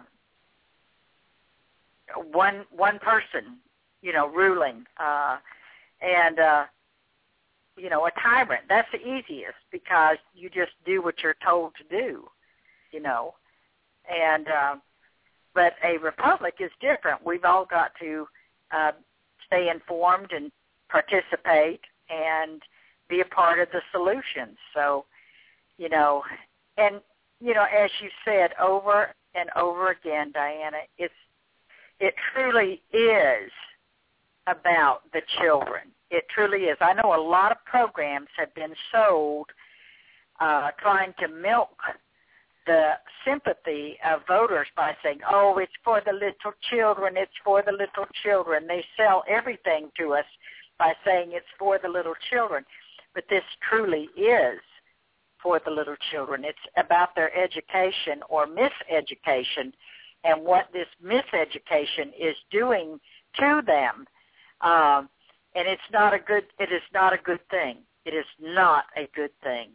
one one person, you know, ruling, uh, and, uh, you know, a tyrant. That's the easiest because you just do what you're told to do, you know. And uh, but a republic is different. We've all got to uh, stay informed and participate and be a part of the solution. So, you know, and, you know, as you said over and over again, Diana, it's It truly is about the children. It truly is. I know a lot of programs have been sold uh, trying to milk the sympathy of voters by saying, oh, it's for the little children, it's for the little children. They sell everything to us by saying it's for the little children. But this truly is for the little children. It's about their education or miseducation and what this miseducation is doing to them, um, and it's not a good. It is not a good thing. It is not a good thing.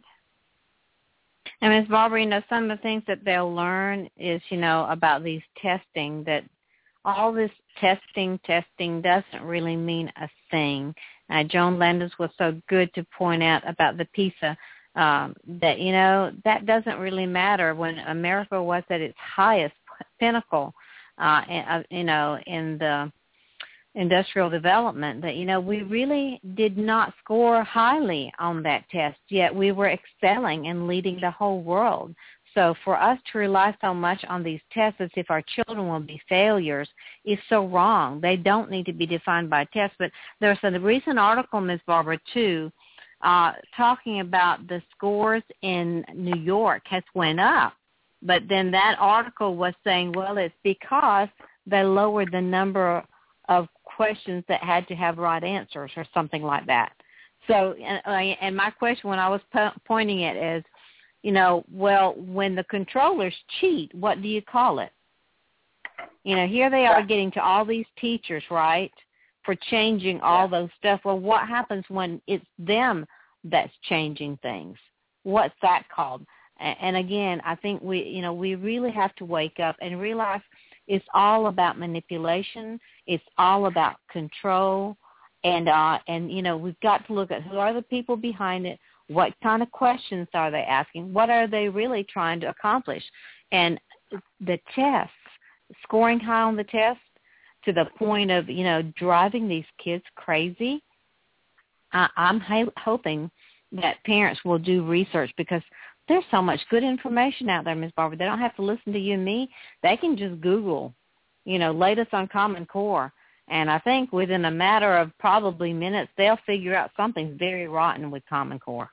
And Miz Barbara, you know, some of the things that they'll learn is, you know, about these testing. That all this testing, testing doesn't really mean a thing. Uh, Joan Landis was so good to point out about the PISA. Um, that, you know, that doesn't really matter. When America was at its highest pinnacle, uh, in, you know, in the industrial development, that, you know, we really did not score highly on that test, yet we were excelling and leading the whole world. So for us to rely so much on these tests as if our children will be failures is so wrong. They don't need to be defined by tests. But there's a recent article, Miz Barbara, too, uh, talking about the scores in New York has went up. But then that article was saying, well, it's because they lowered the number of questions that had to have right answers or something like that. So, and, and my question when I was po- pointing it is, you know, well, when the controllers cheat, what do you call it? You know, here they are getting to all these teachers, right, for changing all those stuff. Well, what happens when it's them that's changing things? What's that called? And again, I think we, you know, we really have to wake up and realize it's all about manipulation. It's all about control. And, uh, and you know, we've got to look at who are the people behind it, what kind of questions are they asking, what are they really trying to accomplish. And the tests, scoring high on the test to the point of, you know, driving these kids crazy, I, I'm ho- hoping that parents will do research because there's so much good information out there, Miz Barbara. They don't have to listen to you and me. They can just Google, you know, latest on Common Core. And I think within a matter of probably minutes, they'll figure out something's very rotten with Common Core.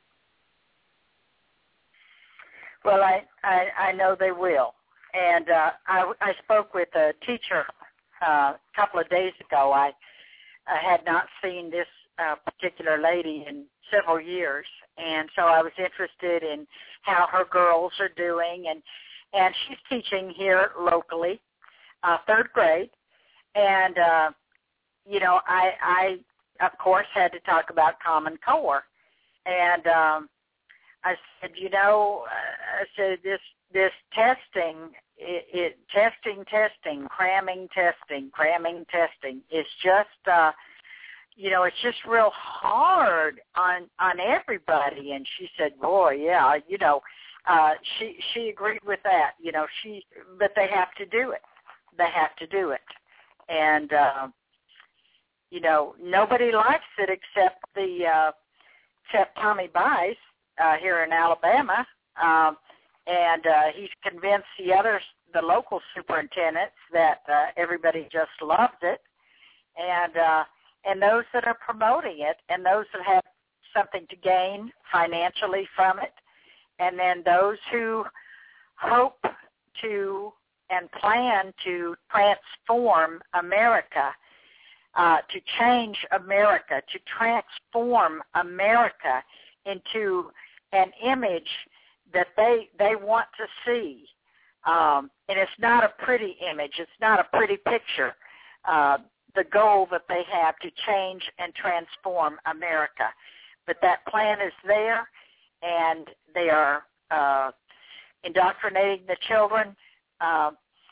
Well, I, I, I know they will. And uh, I, I spoke with a teacher uh, a couple of days ago. I, I had not seen this uh, particular lady in several years, and so I was interested in how her girls are doing. And, and she's teaching here locally, uh, third grade. And, uh, you know, I, I, of course, had to talk about Common Core. And um, I said, you know, I said this this testing, it, it testing, testing, cramming, testing, cramming, testing is just, uh, you know, it's just real hard on on everybody. And she said, boy, yeah, you know, uh, she she agreed with that. You know, she, but they have to do it. They have to do it. And uh, you know, nobody likes it except the uh, except Tommy Bice uh, here in Alabama, um, and uh, he's convinced the others, the local superintendents, that uh, everybody just loves it, and uh, and those that are promoting it, and those that have something to gain financially from it, and then those who hope to and plan to transform America. uh, to change America, to transform America into an image that they they want to see. Um, and it's not a pretty image. It's not a pretty picture. Uh, the goal that they have to change and transform America. But that plan is there, and they are uh, indoctrinating the children uh,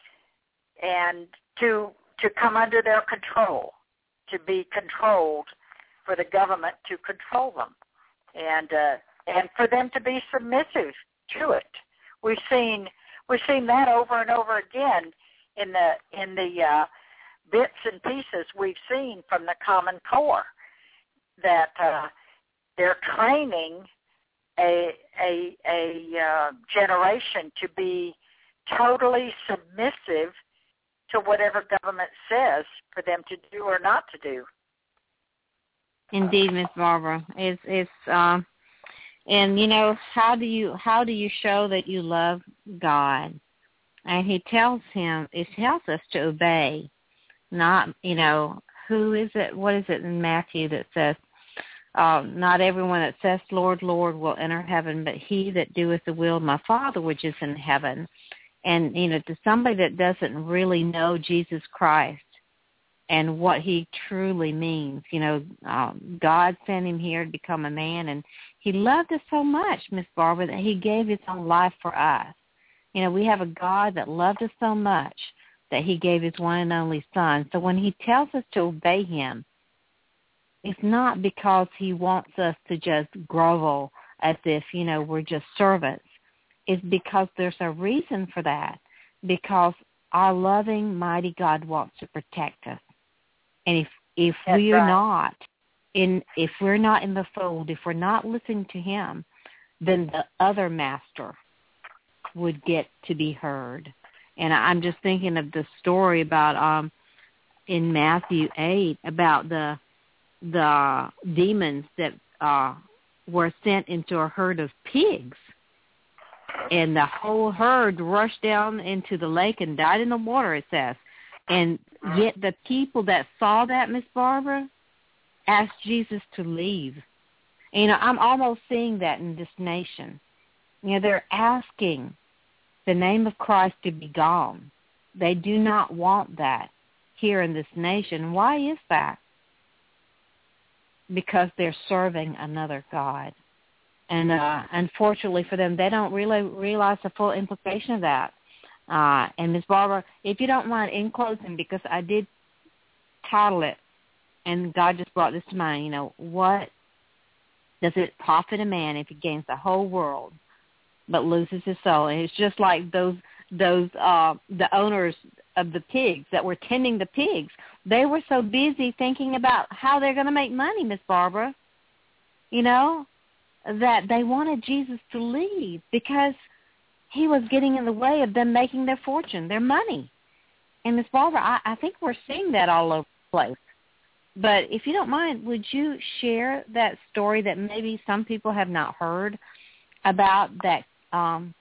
and to to come under their control, to be controlled, for the government to control them, and uh, and for them to be submissive to it. We've seen we've seen that over and over again in the in the uh, bits and pieces we've seen from the Common Core, that uh, they're training a a a uh, generation to be totally submissive to whatever government says for them to do or not to do. Indeed, Miss Barbara, it's it's um, and you know, how do you how do you show that you love God? And He tells him, it tells us to obey, not you know, who is it? What is it in Matthew that says, uh, not everyone that says, Lord, Lord, will enter heaven, but he that doeth the will of my Father which is in heaven. And, you know, to somebody that doesn't really know Jesus Christ and what he truly means, you know, um, God sent him here to become a man, and he loved us so much, Miss Barbara, that he gave his own life for us. You know, we have a God that loved us so much that he gave his one and only Son. So when he tells us to obey him, it's not because he wants us to just grovel as if, you know, we're just servants. It's because there's a reason for that, because our loving, mighty God wants to protect us. And if if That's we're right. not in if we're not in the fold, if we're not listening to him, then the other master would get to be heard. And I'm just thinking of the story about um in Matthew eight about the the demons that uh were sent into a herd of pigs. And the whole herd rushed down into the lake and died in the water, it says. And yet the people that saw that, Miss Barbara, asked Jesus to leave. And, you know, I'm almost seeing that in this nation. You know, they're asking the name of Christ to be gone. They do not want that here in this nation. Why is that? Because they're serving another God. And uh, unfortunately for them, they don't really realize the full implication of that. Uh, and Miz Barbara, if you don't mind, in closing, because I did title it, and God just brought this to mind, you know, what does it profit a man if he gains the whole world but loses his soul? And it's just like those those uh, the owners of the pigs that were tending the pigs. They were so busy thinking about how they're going to make money, Miss Barbara, you know, that they wanted Jesus to leave because he was getting in the way of them making their fortune, their money. And Miss Barbara, I, I think we're seeing that all over the place. But if you don't mind, would you share that story that maybe some people have not heard about that, um,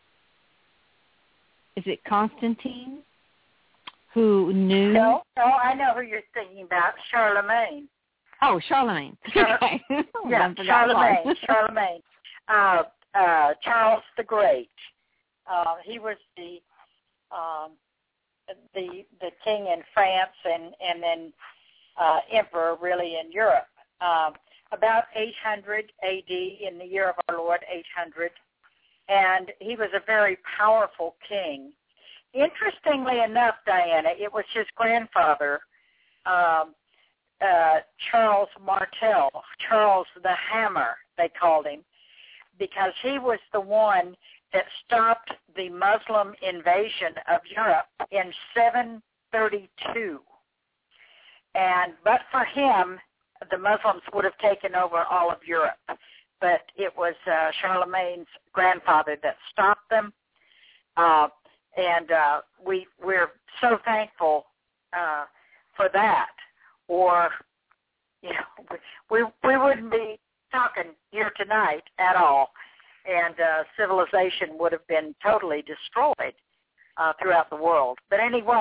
is it Constantine, who knew? No, no, I know who you're thinking about, Charlemagne. Oh, Charlemagne. Char- Okay. yeah, Charlemagne. Charlemagne. Uh, uh, Charles the Great. Uh, he was the um, the the king in France and and then uh, emperor really in Europe. Uh, about eight hundred A D, in the year of our Lord, eight hundred, and he was a very powerful king. Interestingly enough, Diana, it was his grandfather. Um, Uh, Charles Martel, Charles the Hammer, they called him, because he was the one that stopped the Muslim invasion of Europe in seven thirty-two. And but for him, the Muslims would have taken over all of Europe. But it was uh, Charlemagne's grandfather that stopped them. Uh, and uh, we, we're so thankful uh, for that. Or, you know, we we wouldn't be talking here tonight at all, and uh, civilization would have been totally destroyed uh, throughout the world. But anyway,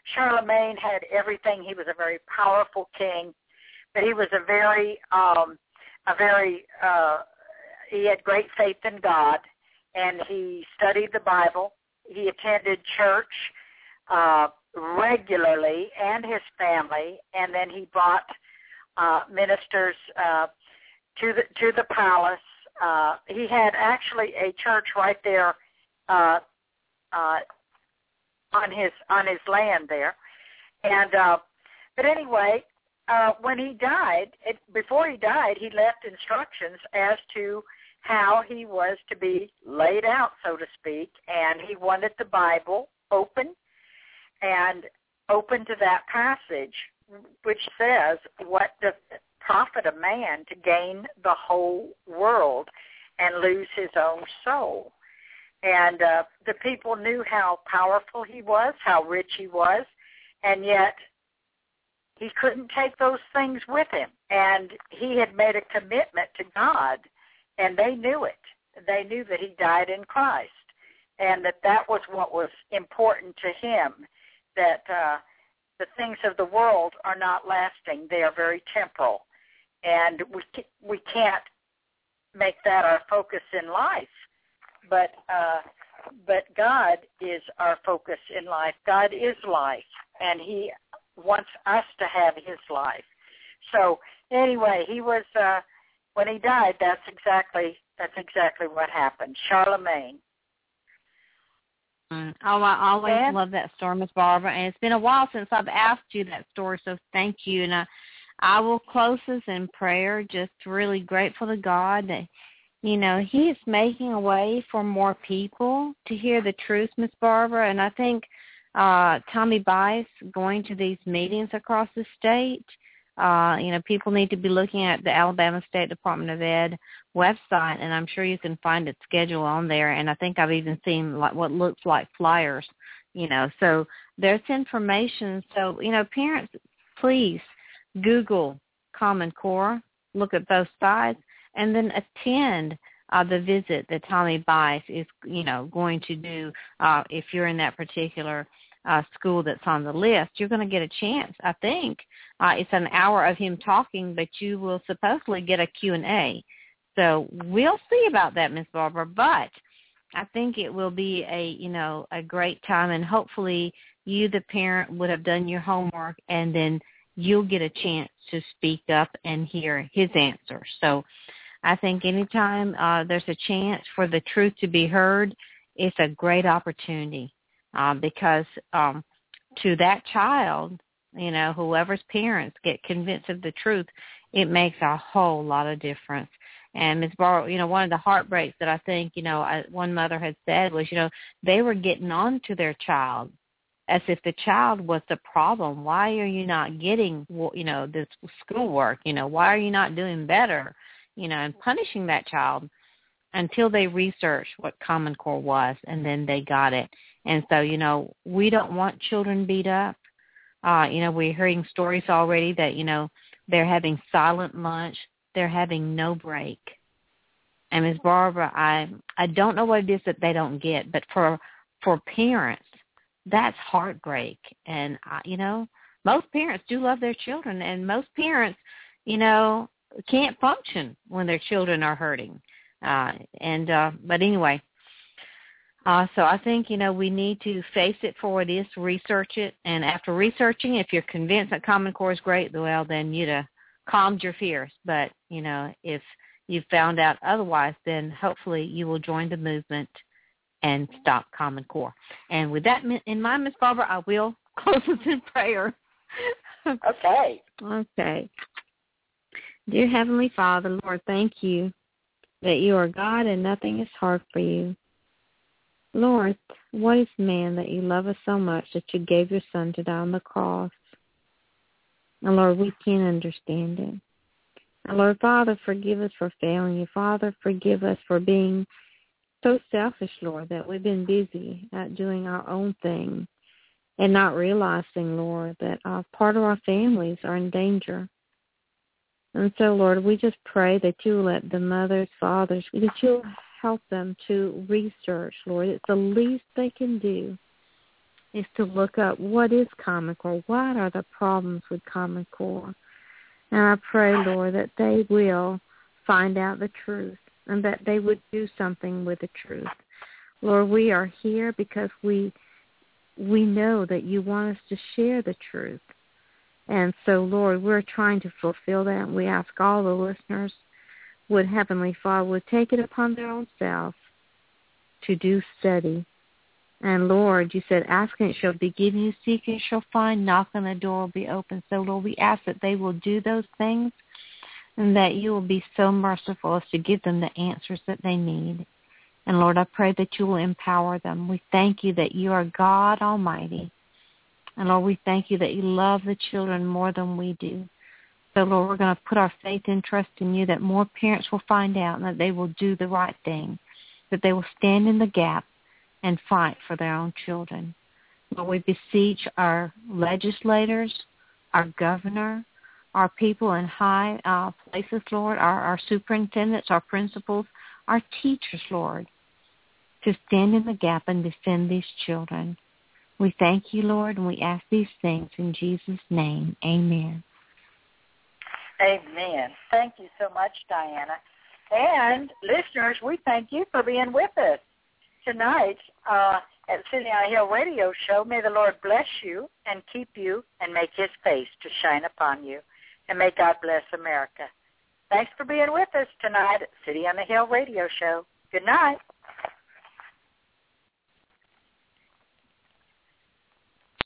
Charlemagne had everything. He was a very powerful king, but he was a very, um, a very, uh, he had great faith in God, and he studied the Bible. He attended church uh, regularly, and his family, and then he brought uh, ministers uh, to the to the palace. Uh, he had actually a church right there uh, uh, on his on his land there, and uh, but anyway, uh, when he died, it, before he died, he left instructions as to how he was to be laid out, so to speak, and he wanted the Bible open and open to that passage, which says, what does it profit a man to gain the whole world and lose his own soul? And uh, the people knew how powerful he was, how rich he was, and yet he couldn't take those things with him. And he had made a commitment to God, and they knew it. They knew that he died in Christ, and that that was what was important to him, that uh, the things of the world are not lasting. They are very temporal, and we we can't make that our focus in life. But uh, but God is our focus in life. God is life, and he wants us to have his life. So anyway, he was uh, when he died. That's exactly that's exactly what happened. Charlemagne. Mm. Oh, I always and, love that story, Miss Barbara. And it's been a while since I've asked you that story, so thank you. And I, I will close this in prayer. Just really grateful to God that, you know, he is making a way for more people to hear the truth, Miss Barbara. And I think uh, Tommy Bice going to these meetings across the state, uh, you know, people need to be looking at the Alabama State Department of Ed website, and I'm sure you can find its schedule on there. And I think I've even seen like what looks like flyers, you know. So there's information. So, you know, parents, please Google Common Core, look at both sides, and then attend uh, the visit that Tommy Bice is, you know, going to do. Uh, if you're in that particular uh, school that's on the list, you're going to get a chance, I think. Uh, it's an hour of him talking, but you will supposedly get a Q and A. So we'll see about that, Miss Barbara. But I think it will be a, you know, a great time, and hopefully you, the parent, would have done your homework, and then you'll get a chance to speak up and hear his answer. So I think anytime uh, there's a chance for the truth to be heard, it's a great opportunity uh, because um, to that child, you know, whoever's parents get convinced of the truth, it makes a whole lot of difference. And Miz Barbara, you know, one of the heartbreaks that I think, you know, I, one mother had said was, you know, they were getting on to their child as if the child was the problem. Why are you not getting, you know, this schoolwork? You know, why are you not doing better? You know, and punishing that child until they researched what Common Core was, and then they got it. And so, you know, we don't want children beat up. Uh, you know, we're hearing stories already that, you know, they're having silent lunch. They're having no break. And Miz Barbara, I I don't know what it is that they don't get, but for for parents, that's heartbreak. And, I, you know, most parents do love their children, and most parents, you know, can't function when their children are hurting. Uh, and uh, but anyway, uh, so I think, you know, we need to face it for what it is, research it. And after researching, if you're convinced that Common Core is great, well, then you'd have calmed your fears. But, you know, if you found out otherwise, then hopefully you will join the movement and stop Common Core. And with that in mind, Miz Barbara, I will close us in prayer. Okay. Okay. Dear Heavenly Father, Lord, thank you that you are God and nothing is hard for you. Lord, what is man that you love us so much that you gave your son to die on the cross? And Lord, we can't understand it. And Lord, Father, forgive us for failing you. Father, forgive us for being so selfish, Lord, that we've been busy at doing our own thing and not realizing, Lord, that uh, part of our families are in danger. And so, Lord, we just pray that you will let the mothers, fathers, that you'll help them to research, Lord. It's the least they can do is to look up what is Common Core, what are the problems with Common Core. And I pray, Lord, that they will find out the truth and that they would do something with the truth. Lord, we are here because we we know that you want us to share the truth. And so, Lord, we're trying to fulfill that. And we ask all the listeners would, Heavenly Father, would take it upon their own self to do study. And, Lord, you said, ask and it shall be given you, seek and it shall find, knock and the door will be open. So, Lord, we ask that they will do those things and that you will be so merciful as to give them the answers that they need. And, Lord, I pray that you will empower them. We thank you that you are God Almighty. And, Lord, we thank you that you love the children more than we do. So, Lord, we're going to put our faith and trust in you that more parents will find out and that they will do the right thing, that they will stand in the gap and fight for their own children. Lord, we beseech our legislators, our governor, our people in high uh, places, Lord, our, our superintendents, our principals, our teachers, Lord, to stand in the gap and defend these children. We thank you, Lord, and we ask these things in Jesus' name. Amen. Amen. Thank you so much, Diana. And listeners, we thank you for being with us tonight uh, at City on a Hill Radio Show. May the Lord bless you and keep you and make his face to shine upon you. And may God bless America. Thanks for being with us tonight at City on the Hill Radio Show. Good night.